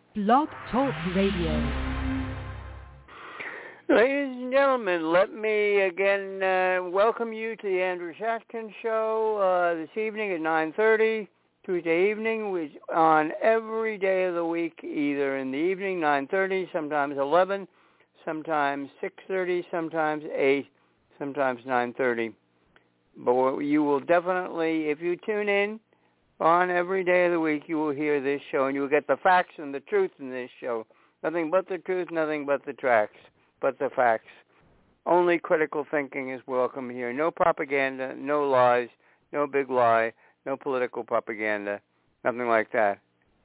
Blog Talk Radio. Ladies and gentlemen, let me again welcome you to the Andrew Shatkin Show this evening at 9:30, Tuesday evening, which on every day of the week, either in the evening, 9:30, sometimes 11, sometimes 6:30, sometimes 8, sometimes 9:30. But you will definitely, if you tune in on every day of the week, you will hear this show, and you will get the facts and the truth in this show. Nothing but the truth, nothing but the tracks. But the facts. Only critical thinking is welcome here. No propaganda, no lies, no big lie, no political propaganda, nothing like that.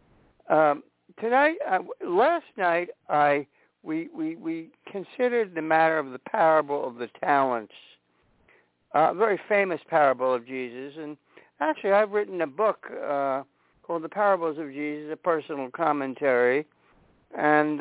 Last night, we considered the matter of the parable of the talents, a very famous parable of Jesus. And actually, I've written a book called The Parables of Jesus, a personal commentary, and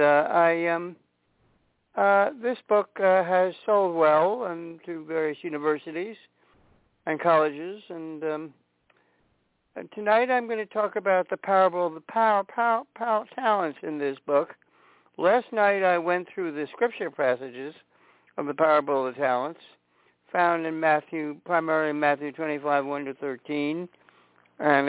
this book has sold well and to various universities and colleges, and tonight I'm going to talk about the parable of the talents in this book. Last night I went through the scripture passages of the parable of the talents, found in Matthew, primarily Matthew 25, 1 to 13, and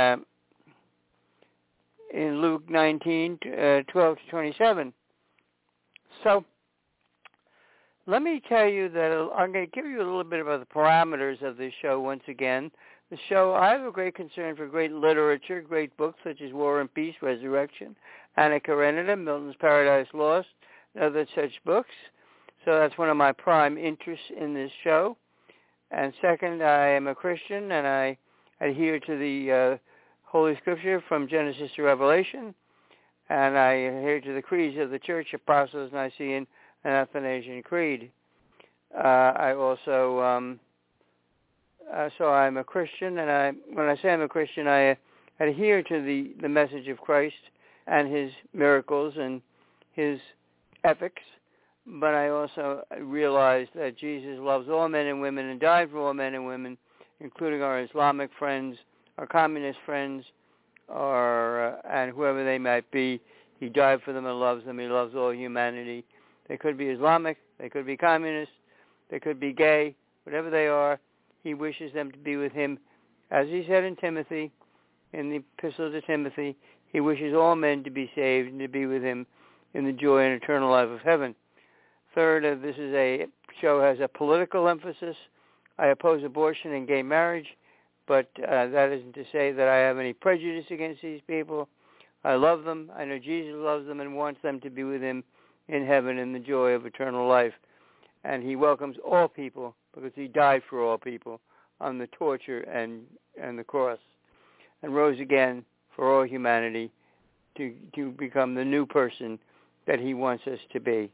in Luke 19, 12 to 27. So let me tell you that I'm going to give you a little bit about the parameters of this show once again. The show, I have a great concern for great literature, great books such as War and Peace, Resurrection, Anna Karenina, Milton's Paradise Lost, and other such books. So that's one of my prime interests in this show. And second, I am a Christian, and I adhere to the Holy Scripture from Genesis to Revelation, and I adhere to the creeds of the Church, Apostles, Nicene, and Athanasian Creed. I also, so I'm a Christian, and when I say I'm a Christian, I adhere to the message of Christ and his miracles and his ethics, but I also realize that Jesus loves all men and women and died for all men and women, including our Islamic friends, our communist friends, and whoever they might be. He died for them and loves them. He loves all humanity. They could be Islamic, they could be communist, they could be gay, whatever they are. He wishes them to be with him. As he said in Timothy, in the Epistle to Timothy, he wishes all men to be saved and to be with him in the joy and eternal life of heaven. Third, this is a show has a political emphasis. I oppose abortion and gay marriage, but that isn't to say that I have any prejudice against these people. I love them. I know Jesus loves them and wants them to be with him in heaven in the joy of eternal life. And he welcomes all people because he died for all people on the torture and the cross and rose again for all humanity to become the new person that he wants us to be.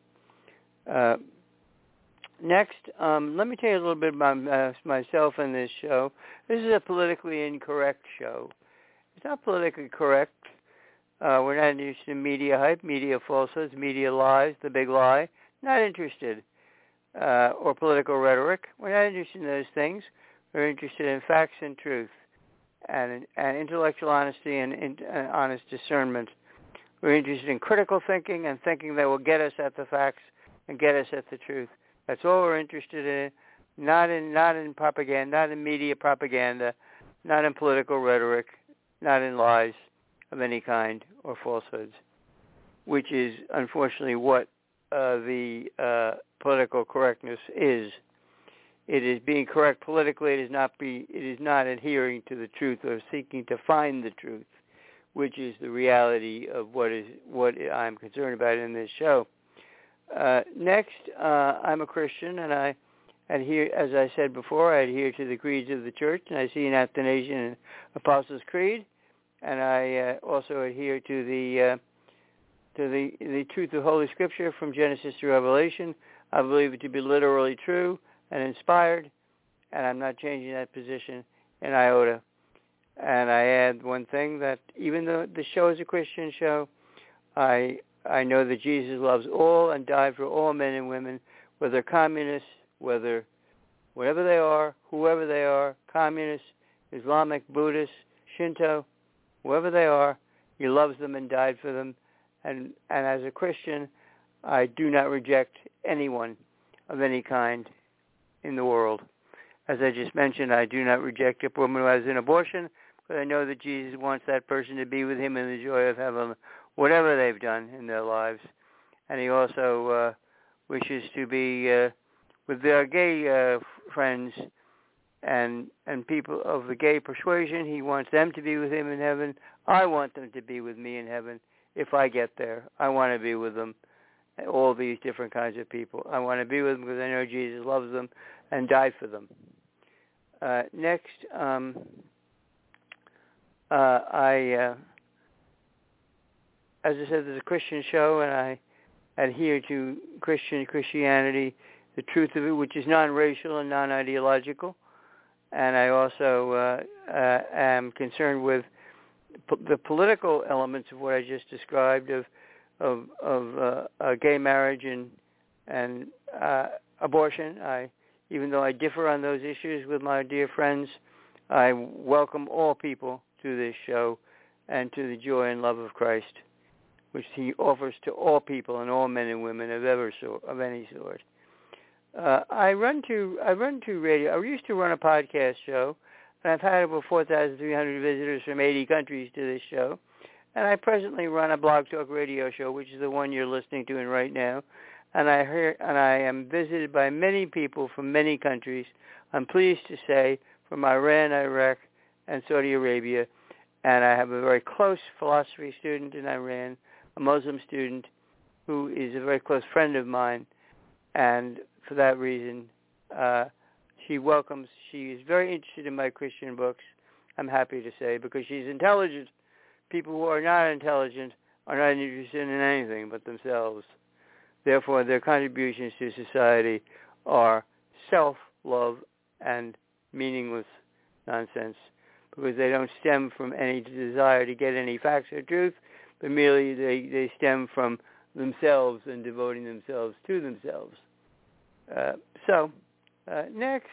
Next, let me tell you a little bit about myself in this show. This is a politically incorrect show. It's not politically correct. We're not interested in media hype, media falsehoods, media lies, the big lie. Not interested. Or political rhetoric. We're not interested in those things. We're interested in facts and truth and intellectual honesty and honest discernment. We're interested in critical thinking and thinking that will get us at the facts and get us at the truth. That's all we're interested in. Not in propaganda, not in media propaganda, not in political rhetoric, not in lies of any kind or falsehoods, which is unfortunately what the political correctness is. It is being correct politically. It is not adhering to the truth or seeking to find the truth, which is the reality of what I'm concerned about in this show. Next, I'm a Christian, and I adhere, as I said before, I adhere to the creeds of the Church, and I see an Athanasian and Apostles' Creed, and I also adhere to the truth of Holy Scripture from Genesis to Revelation. I believe it to be literally true and inspired, and I'm not changing that position in iota. And I add one thing, that even though the show is a Christian show, I know that Jesus loves all and died for all men and women, whether communists, whatever they are, whoever they are, communists, Islamic, Buddhist, Shinto, whoever they are, he loves them and died for them, and as a Christian, I do not reject anyone of any kind in the world. As I just mentioned, I do not reject a woman who has an abortion, but I know that Jesus wants that person to be with him in the joy of heaven, whatever they've done in their lives. And he also wishes to be with their gay friends and people of the gay persuasion. He wants them to be with him in heaven. I want them to be with me in heaven if I get there. I want to be with them, all these different kinds of people. I want to be with them because I know Jesus loves them and died for them. Next, as I said, this is a Christian show, and I adhere to Christianity, the truth of it, which is non-racial and non-ideological. And I also am concerned with the political elements of what I just described of gay marriage and abortion. Even though I differ on those issues with my dear friends, I welcome all people to this show and to the joy and love of Christ, which he offers to all people and all men and women of any sort. I run two radio. I used to run a podcast show, and I've had over 4,300 visitors from 80 countries to this show. And I presently run a Blog Talk radio show, which is the one you're listening to right now. And I am visited by many people from many countries. I'm pleased to say from Iran, Iraq, and Saudi Arabia. And I have a very close philosophy student in Iran, a Muslim student who is a very close friend of mine. And for that reason, she is very interested in my Christian books, I'm happy to say, because she's intelligent. People who are not intelligent are not interested in anything but themselves. Therefore, their contributions to society are self-love and meaningless nonsense, because they don't stem from any desire to get any facts or truth, but merely they stem from themselves and devoting themselves to themselves. Next,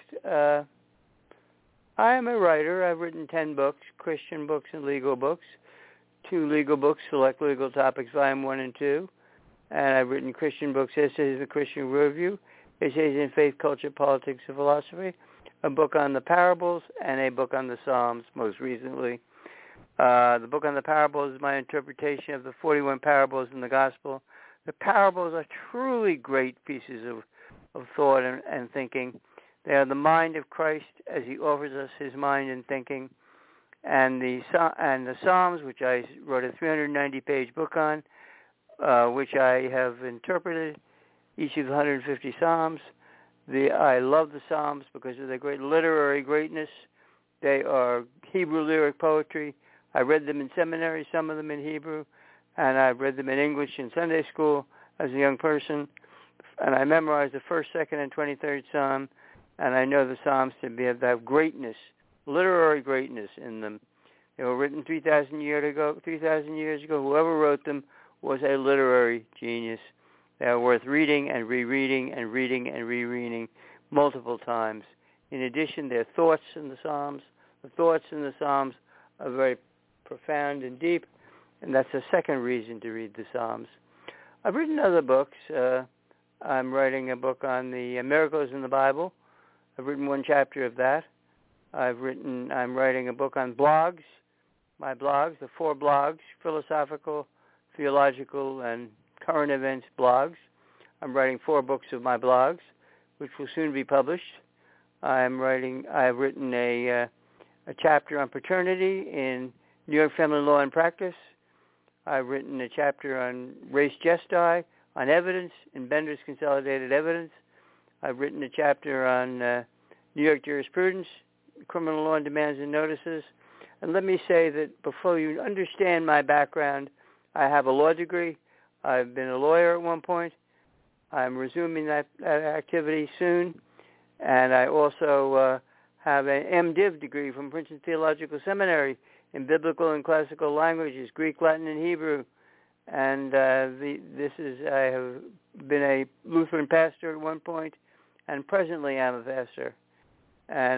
I am a writer. I've written 10 books, Christian books and legal books, 2 legal books, Select Legal Topics, Volume 1 and 2. And I've written Christian books, Essays in the Christian Worldview, Essays in Faith, Culture, Politics, and Philosophy, a book on the parables, and a book on the Psalms, most recently. The book on the parables is my interpretation of the 41 parables in the Gospel. The parables are truly great pieces of thought and thinking. They are the mind of Christ as he offers us his mind and thinking. And the Psalms, which I wrote a 390-page book on, which I have interpreted, each of the 150 Psalms. I love the Psalms because of their great literary greatness. They are Hebrew lyric poetry. I read them in seminary, some of them in Hebrew, and I read them in English in Sunday school as a young person. And I memorized the 1st, 2nd, and 23rd Psalm, and I know the Psalms to have greatness, literary greatness in them. They were written 3,000 years ago. Whoever wrote them was a literary genius. They are worth reading and rereading and reading and rereading multiple times. In addition, their thoughts in the Psalms. The thoughts in the Psalms are very profound and deep, and that's a second reason to read the Psalms. I've written other books. I'm writing a book on the miracles in the Bible. I've written 1 chapter of that. I'm writing a book on blogs, my blogs, the 4 blogs, philosophical, theological, and current events blogs. I'm writing 4 books of my blogs, which will soon be published. I've written a chapter on paternity in New York Family Law and Practice. I've written a chapter on res gestae, on evidence, in Bender's Consolidated Evidence. I've written a chapter on New York jurisprudence, criminal law and demands and notices. And let me say that before you understand my background, I have a law degree. I've been a lawyer at one point. I'm resuming that activity soon. And I also have an MDiv degree from Princeton Theological Seminary in biblical and classical languages, Greek, Latin, and Hebrew. And I have been a Lutheran pastor at one point, and presently I'm a pastor. And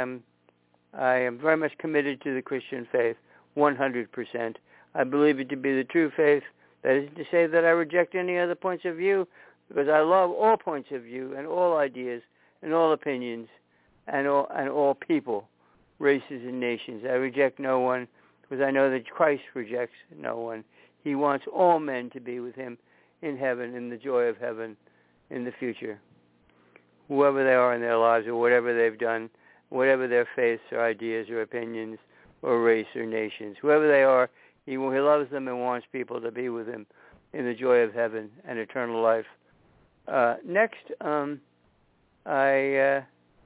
I am very much committed to the Christian faith, 100%. I believe it to be the true faith That isn't to say that I reject any other points of view, because I love all points of view and all ideas and all opinions and all people, races and nations. I reject no one because I know that Christ rejects no one. He wants all men to be with him in heaven, in the joy of heaven in the future. Whoever they are in their lives or whatever they've done, whatever their faiths or ideas or opinions or race or nations, whoever they are, he loves them and wants people to be with him in the joy of heaven and eternal life. Next, I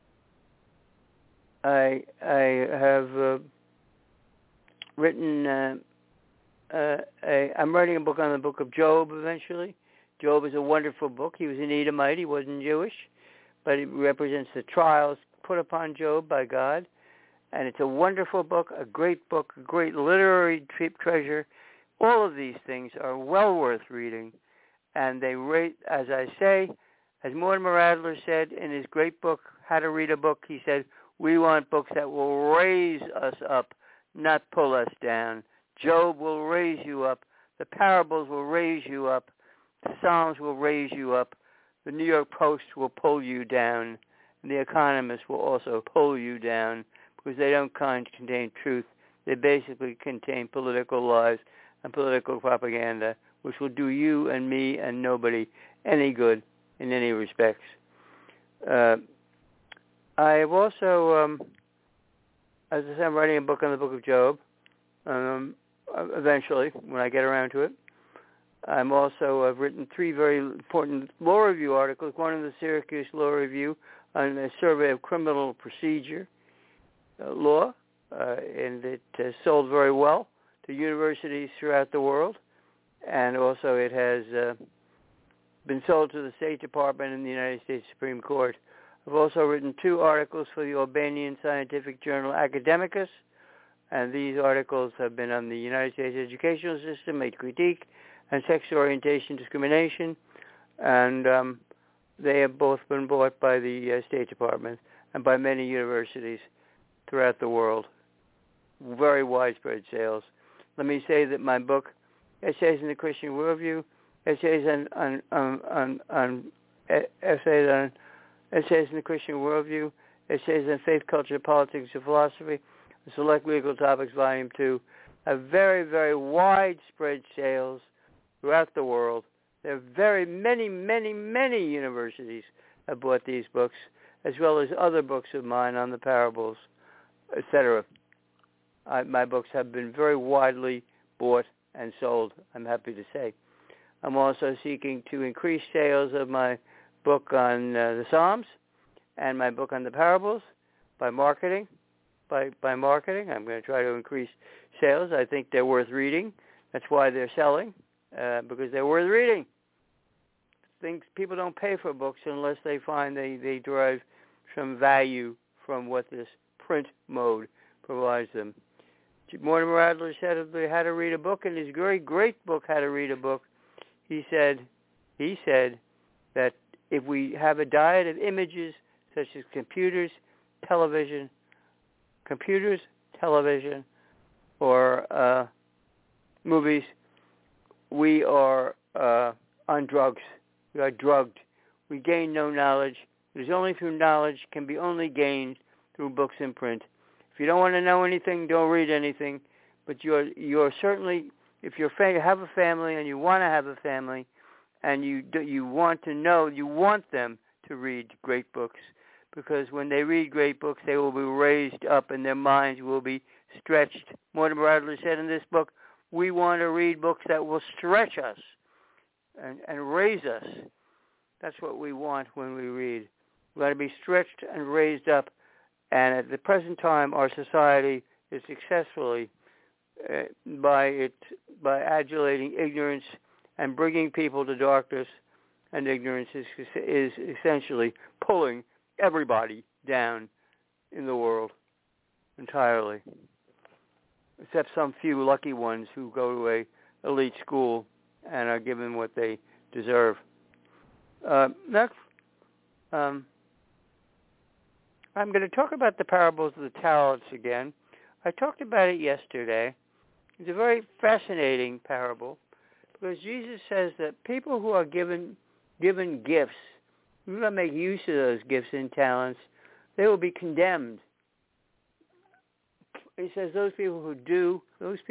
have written. I'm writing a book on the book of Job eventually. Job is a wonderful book. He was an Edomite. He wasn't Jewish, but it represents the trials put upon Job by God. And it's a wonderful book, a great literary treasure. All of these things are well worth reading. And they rate, as I say, as Mortimer Adler said in his great book, How to Read a Book, he said, we want books that will raise us up, not pull us down. Job will raise you up. The parables will raise you up. The Psalms will raise you up. The New York Post will pull you down. And the Economist will also pull you down because they don't contain truth. They basically contain political lies and political propaganda, which will do you and me and nobody any good in any respects. I have also, as I said, I'm writing a book on the book of Job. Eventually, when I get around to it. I've written 3 very important law review articles, one in the Syracuse Law Review on a survey of criminal procedure law, and it sold very well to universities throughout the world, and also it has been sold to the State Department and the United States Supreme Court. I've also written 2 articles for the Albanian scientific journal Academicus, and these articles have been on the United States educational system, a critique, and sex orientation discrimination. And they have both been bought by the State Department and by many universities throughout the world. Very widespread sales. Let me say that my book, Essays in the Christian Worldview, Essays in the Christian Worldview, Essays on Faith, Culture, Politics, and Philosophy, the Select Legal Topics, Volume 2, have very, very widespread sales throughout the world. There are very many universities have bought these books, as well as other books of mine on the parables, etc. My books have been very widely bought and sold, I'm happy to say. I'm also seeking to increase sales of my book on the Psalms and my book on the parables by marketing. By marketing, I'm going to try to increase sales. I think they're worth reading. That's why they're selling, because they're worth reading. People don't pay for books unless they find they derive some value from what this print mode provides them. Mortimer Adler said of How to Read a Book, in his very great book, How to Read a Book, he said that if we have a diet of images such as computers, television, or movies, we are on drugs. We are drugged. We gain no knowledge. It is only through knowledge can be only gained through books in print. If you don't want to know anything, don't read anything. But you're certainly, if you have a family and you want to have a family, and you want to know, you want them to read great books, because when they read great books, they will be raised up and their minds will be stretched. Mortimer Adler said in this book, we want to read books that will stretch us and raise us. That's what we want when we read. We want to be stretched and raised up. And at the present time, our society is successfully, by adulating ignorance and bringing people to darkness, and ignorance is essentially pulling everybody down in the world entirely, except some few lucky ones who go to a elite school and are given what they deserve. Next, I'm going to talk about the parables of the talents again. I talked about it yesterday. It's a very fascinating parable Because Jesus says that people who are given gifts, who do not make use of those gifts and talents, they will be condemned. He says those people who do,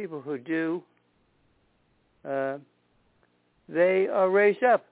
they are raised up.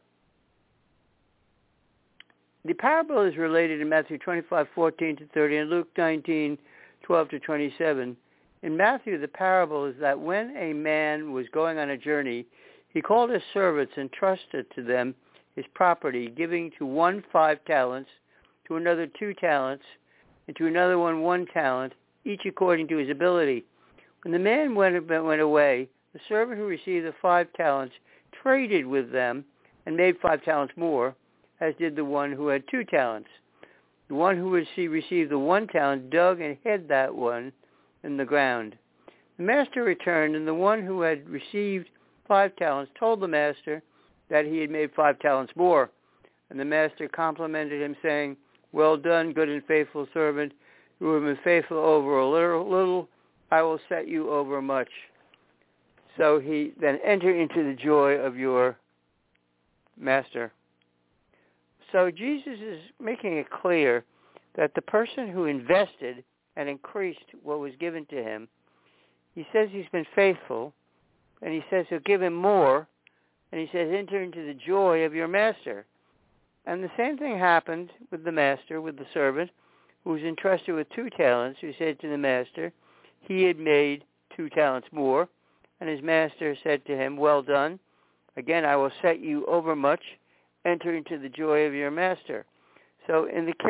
The parable is related in Matthew 25:14-30 and Luke 19:12-27. In Matthew, the parable is that when a man was going on a journey, he called his servants and trusted to them his property, giving to one 5 talents, to another 2 talents, and to another 1 talent, each according to his ability. When the man went away, the servant who received the 5 talents traded with them and made 5 talents more, as did the one who had 2 talents. The one who received the 1 talent dug and hid that one in the ground. The master returned, and the one who had received 5 talents told the master that he had made 5 talents more. And the master complimented him, saying, "Well done, good and faithful servant. You have been faithful over a little. I will set you over much." So he then entered into the joy of your master. So Jesus is making it clear that the person who invested and increased what was given to him, he says he's been faithful, and he says he'll give him more, and he says enter into the joy of your master. And the same thing happened with the master, with the servant, who was entrusted with 2 talents, who said to the master he had made 2 talents more, and his master said to him, "Well done. Again, I will set you over much. Enter into the joy of your master." So in the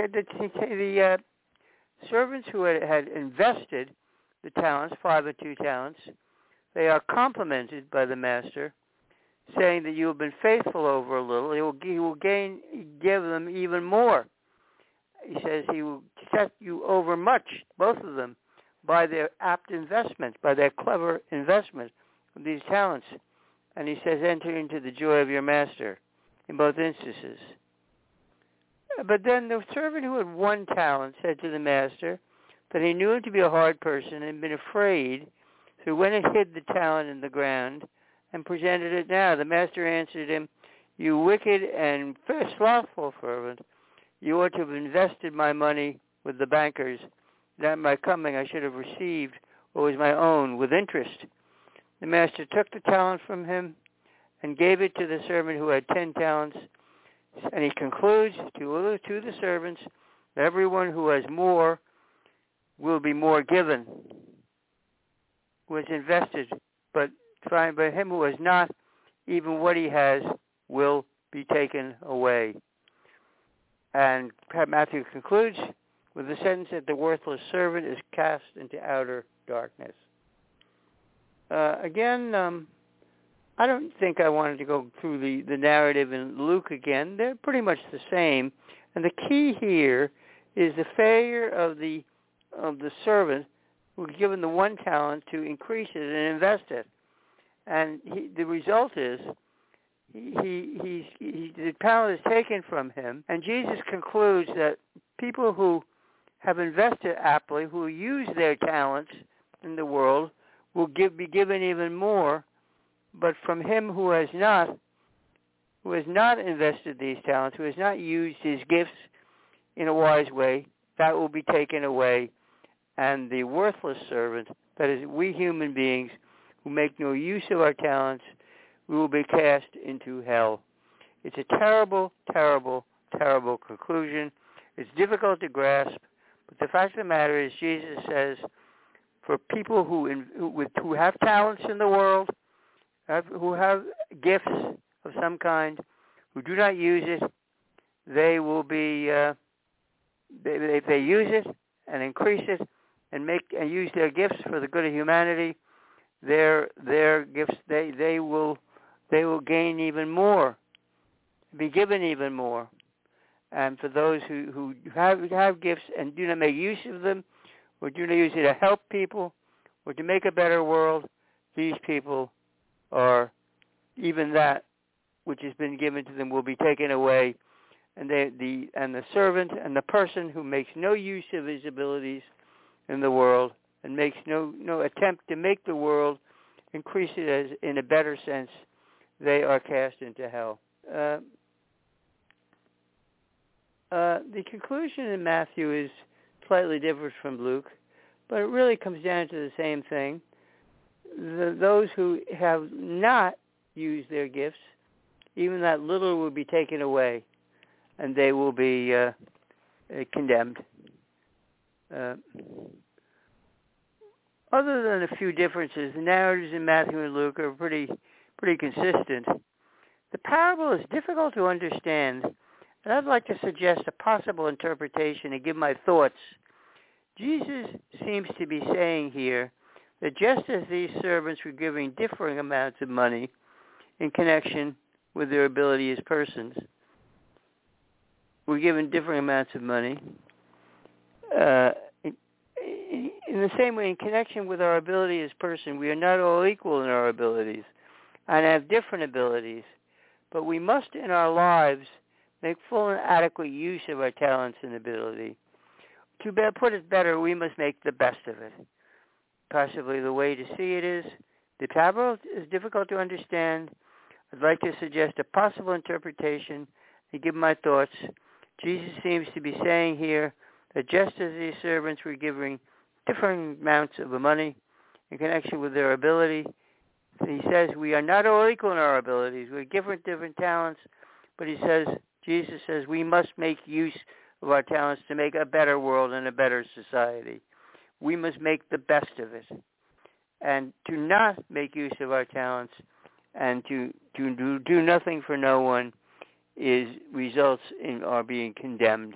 servants who had invested the talents, 5 and 2 talents, they are complimented by the master, saying that you have been faithful over a little. He will give them even more. He says he will set you over much, both of them, by their apt investment, by their clever investment of these talents. And he says, enter into the joy of your master in both instances. But then the servant who had 1 talent said to the master that he knew him to be a hard person and had been afraid, so he went and hid the talent in the ground and presented it now. The master answered him, "You wicked and slothful servant, you ought to have invested my money with the bankers, that at my coming I should have received what was my own with interest." The master took the talent from him and gave it to the servant who had 10 talents. And he concludes to the servants, everyone who has more will be more given, who has invested, but him who has not, even what he has will be taken away. And Matthew concludes with the sentence that the worthless servant is cast into outer darkness. I don't think I wanted to go through the narrative in Luke again. They're pretty much the same. And the key here is the failure of the servant who was given the 1 talent to increase it and invest it. And the result is the talent is taken from him. And Jesus concludes that people who have invested aptly, who use their talents in the world, will be given even more. But from him who has not invested these talents, who has not used his gifts in a wise way, that will be taken away. And the worthless servant, that is, we human beings who make no use of our talents, we will be cast into hell. It's a terrible, terrible, terrible conclusion. It's difficult to grasp, but the fact of the matter is, Jesus says, for people who have talents in the world, who have gifts of some kind, who do not use it, they will be, if they use it and increase it and use their gifts for the good of humanity, their gifts, they will gain even more, be given even more. And for those who have gifts and do not make use of them, or do not use it to help people, or to make a better world, these people are, even that which has been given to them will be taken away, and the servant and the person who makes no use of his abilities in the world and makes no attempt to make the world increase it as in a better sense, they are cast into hell. The conclusion in Matthew is slightly different from Luke, but it really comes down to the same thing. Those who have not used their gifts, even that little will be taken away, and they will be condemned. Other than a few differences, the narratives in Matthew and Luke are pretty consistent. The parable is difficult to understand, and I'd like to suggest a possible interpretation and give my thoughts. Jesus seems to be saying here that just as these servants were giving differing amounts of money in connection with their ability as persons, we're given differing amounts of money. In the same way, in connection with our ability as person, we are not all equal in our abilities and have different abilities, but we must in our lives make full and adequate use of our talents and ability. To put it better, we must make the best of it. Possibly the way to see it is, the parable is difficult to understand. I'd like to suggest a possible interpretation and give my thoughts. Jesus seems to be saying here that just as these servants were giving different amounts of money in connection with their ability, he says we are not all equal in our abilities. We have different talents, but Jesus says we must make use of our talents to make a better world and a better society. We must make the best of it. And to not make use of our talents and to do nothing for no one results in our being condemned.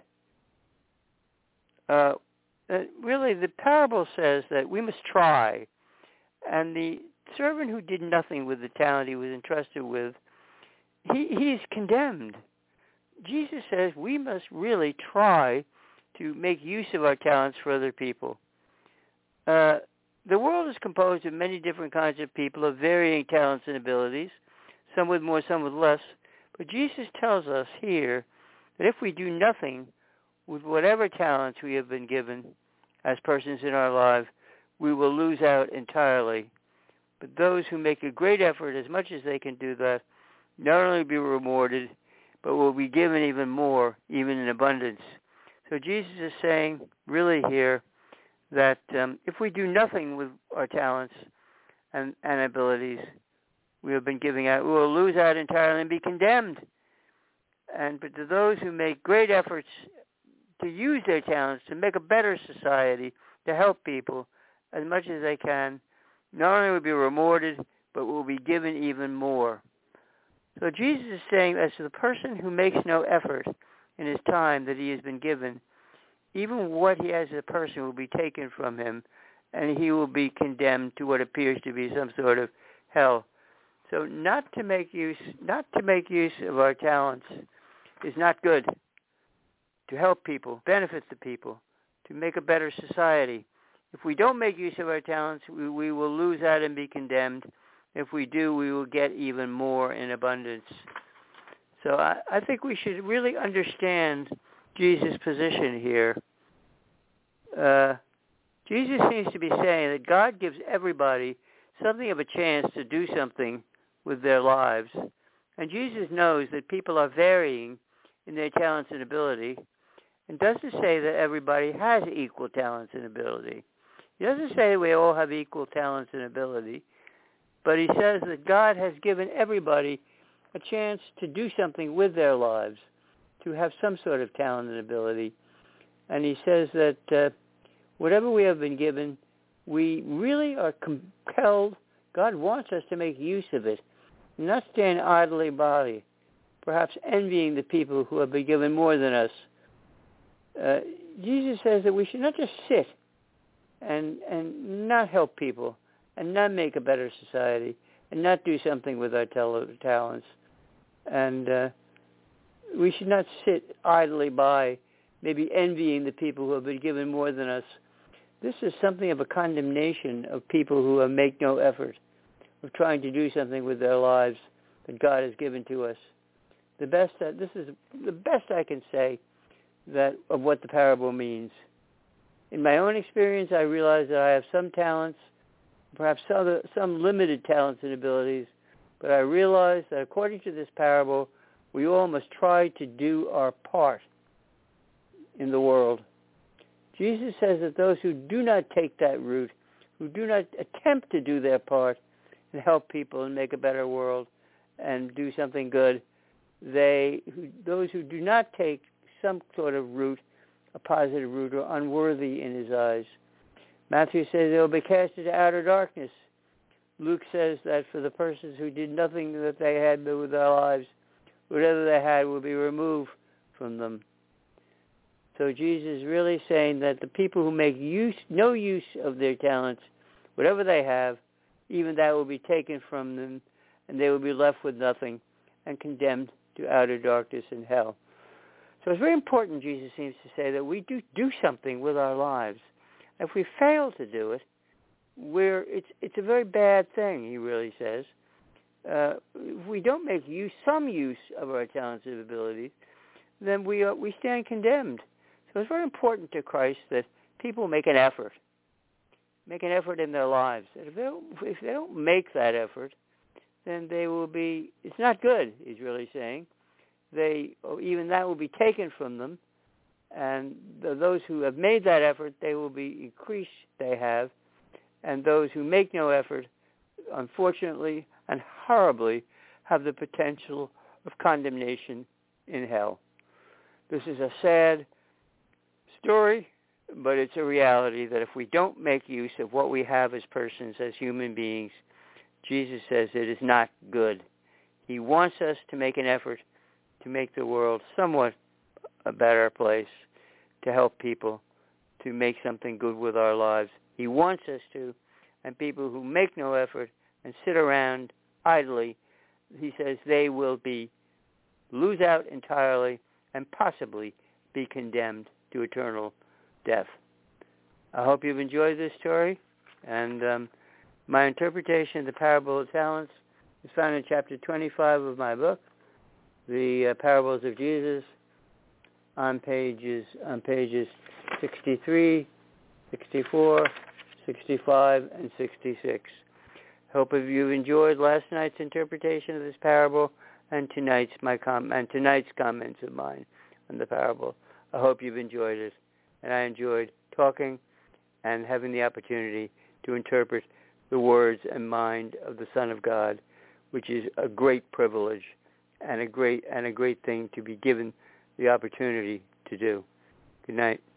Really, the parable says that we must try. And the servant who did nothing with the talent he was entrusted with, he's condemned. Jesus says we must really try to make use of our talents for other people. The world is composed of many different kinds of people of varying talents and abilities, some with more, some with less. But Jesus tells us here that if we do nothing with whatever talents we have been given as persons in our lives, we will lose out entirely. But those who make a great effort, as much as they can do that, not only be rewarded, but will be given even more, even in abundance. So Jesus is saying, really here, that if we do nothing with our talents and abilities we have been giving out, we will lose out entirely and be condemned. But to those who make great efforts to use their talents to make a better society, to help people as much as they can, not only will be rewarded, but will be given even more. So Jesus is saying, as to the person who makes no effort in his time that he has been given, even what he has as a person will be taken from him, and he will be condemned to what appears to be some sort of hell. So not to make use of our talents is not good. To help people, benefit the people, to make a better society. If we don't make use of our talents, we will lose out and be condemned. If we do, we will get even more in abundance. So I think we should really understand Jesus' position here. Jesus seems to be saying that God gives everybody something of a chance to do something with their lives. And Jesus knows that people are varying in their talents and ability, and doesn't say that everybody has equal talents and ability. He doesn't say we all have equal talents and ability, but he says that God has given everybody a chance to do something with their lives, to have some sort of talent and ability. And he says that whatever we have been given, we really are compelled. God wants us to make use of it, not stand idly by, perhaps envying the people who have been given more than us. Jesus says that we should not just sit and not help people and not make a better society and not do something with our talents. And we should not sit idly by, maybe envying the people who have been given more than us. This is something of a condemnation of people who make no effort of trying to do something with their lives that God has given to us. This is the best I can say of what the parable means. In my own experience, I realize that I have some talents, perhaps some limited talents and abilities, But I realize that according to this parable, we all must try to do our part in the world. Jesus says that those who do not take that route, who do not attempt to do their part and help people and make a better world and do something good, those who do not take some sort of route, a positive route, are unworthy in his eyes. Matthew says they will be cast into outer darkness. Luke says that for the persons who did nothing that they had with their lives, whatever they had will be removed from them. So Jesus is really saying that the people who make no use of their talents, whatever they have, even that will be taken from them, and they will be left with nothing and condemned to outer darkness and hell. So it's very important, Jesus seems to say, that we do something with our lives. If we fail to do it, it's a very bad thing, he really says. If we don't make some use of our talents and abilities, then we stand condemned. So it's very important to Christ that people make an effort in their lives. And if they don't make that effort, then they will be, it's not good, he's really saying. Even that will be taken from them, and those who have made that effort, they will be increased, they have, and those who make no effort, unfortunately and horribly, have the potential of condemnation in hell. This is a sad story, but it's a reality that if we don't make use of what we have as persons, as human beings, Jesus says it is not good. He wants us to make an effort to make the world somewhat a better place, to help people, to make something good with our lives. He wants us to, and people who make no effort and sit around idly, he says they will lose out entirely and possibly be condemned to eternal death. I hope you've enjoyed this story, and my interpretation of the parable of talents is found in chapter 25 of my book, The Parables of Jesus, on pages 63, 64, 65, and 66. Hope you've enjoyed last night's interpretation of this parable and tonight's comments of mine on the parable. I hope you've enjoyed it, and I enjoyed talking and having the opportunity to interpret the words and mind of the Son of God, which is a great privilege and a great thing to be given the opportunity to do. Good night.